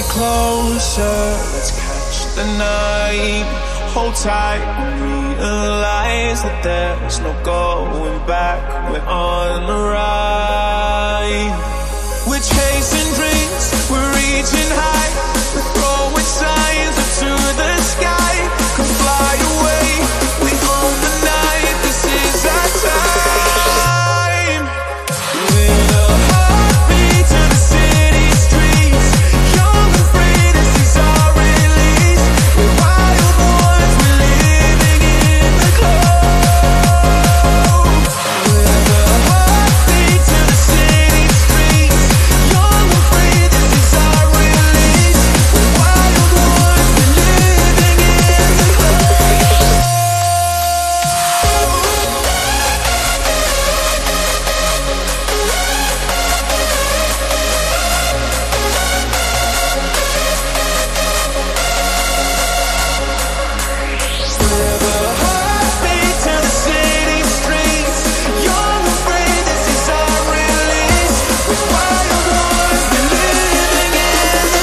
closer, let's catch the night. Hold tight and realize that there's no going back. We're on the ride. We're chasing dreams, we're reaching high. We're throwing signs up to the sky. Come fly away, we own the night. This is our time. With a heartbeat to the city streets, young and free, this is our release. We're wild ones, we're living in the glow. With a heartbeat to the city streets, young and free, this is our release. We're wild ones, we're living in the glow. With a heartbeat to the city streets, young and free, this is our release. We're wild ones, we're living in the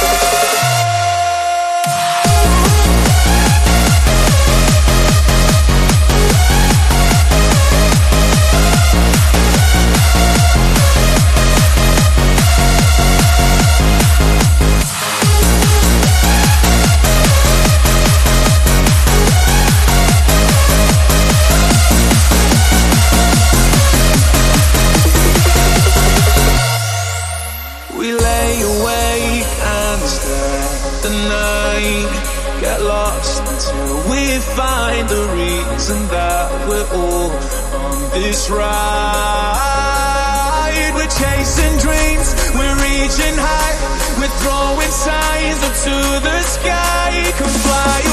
We lay awake and stare at the night. Get lost until we find the reason that we're all on this ride. We're chasing dreams, we're reaching high. We're throwing signs up to the sky. Come fly